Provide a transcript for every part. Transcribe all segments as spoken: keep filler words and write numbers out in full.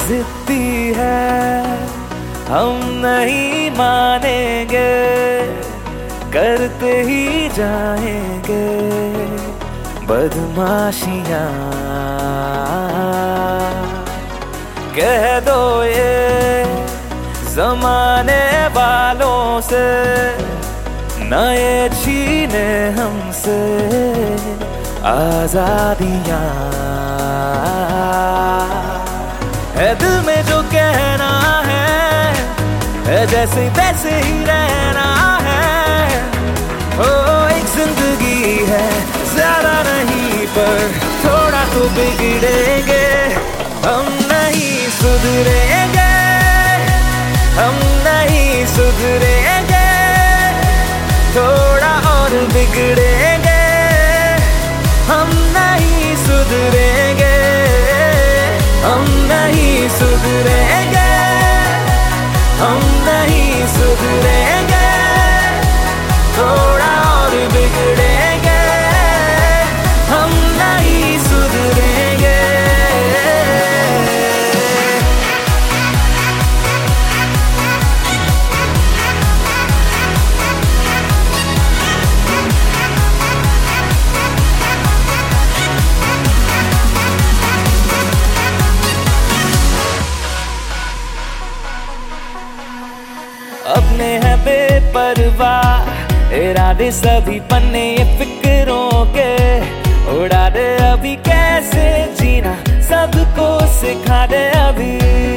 जिद्दी है, हम नहीं मानेंगे, करते ही जाएंगे बदमाशियाँ। कह दो ये जमाने वालों से, न ये छीने हमसे आजादियाँ। है दिल में जो कहना है, है जैसे तैसे ही रहना है। ओ एक जिंदगी है, ज्यादा नहीं पर थोड़ा तो बिगड़ेंगे। हम नहीं सुधरेंगे, हम नहीं सुधरेंगे, थोड़ा और बिगड़ेंगे। हम नहीं सुधरेंगे, हम नहीं सुधरेंगे, हम नहीं सुधरेंगे, थोड़ा और बिगड़ेंगे। हम नहीं सुधरेंगे। अपने हैं बेपरवाह इरादे, सभी पन्ने ये फिक्रों के उड़ा दे। अभी कैसे जीना सबको सिखा दे अभी।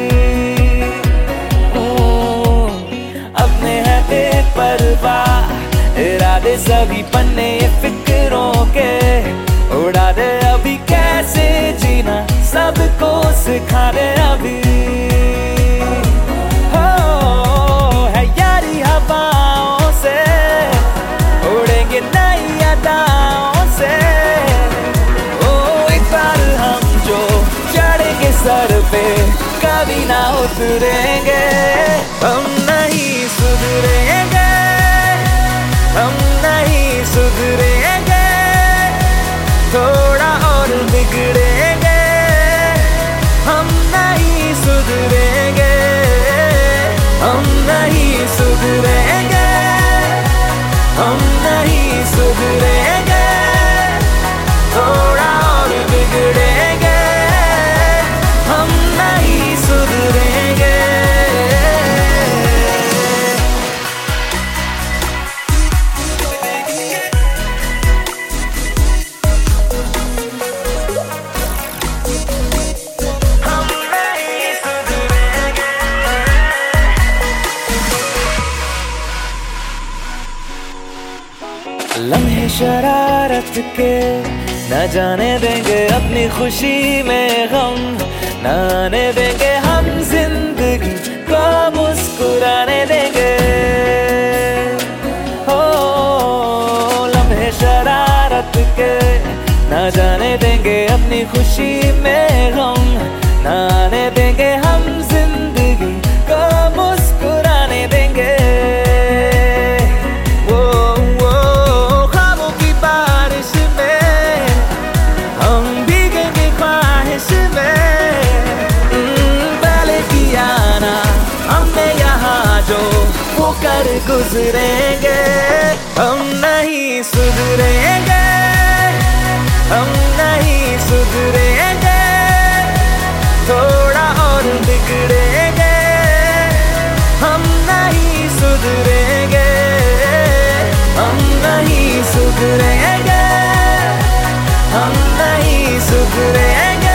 अपने हैं बेपरवाह इरादे, सभी पन्ने ये फिक्रों के उड़ा दे। अभी कैसे जीना सबको सिखा दे अभी। हवाओं से उड़ेंगे नई अदाओं से। ओ एक बार हम जो चढ़ेंगे सर पे, कभी ना उतरेंगे। हम नहीं सुधरेंगे, हम नहीं सुधरेंगे, थोड़ा और बिगड़ेंगे। हम नहीं सुधरेंगे, हम नहीं सुधरेंगे, हम नहीं सुधरेंगे, थोड़ा और बिगड़ेंगे। हम नहीं सुधरेंगे। लम्हे शरारत के न जाने देंगे अपनी खुशी में गम, न आने देंगे हम जिंदगी को मुस्कुराने देंगे। हो लम्हे शरारत के न जाने देंगे अपनी खुशी में गम, न आने देंगे हम जिंदगी को मुस्कुराने देंगे। कर गुजरेंगे, हम नहीं सुधरेंगे, हम नहीं सुधरेंगे, थोड़ा और बिगड़ेंगे। हम नहीं सुधरेंगे, हम नहीं सुधरेंगे, हम नहीं सुधरेंगे,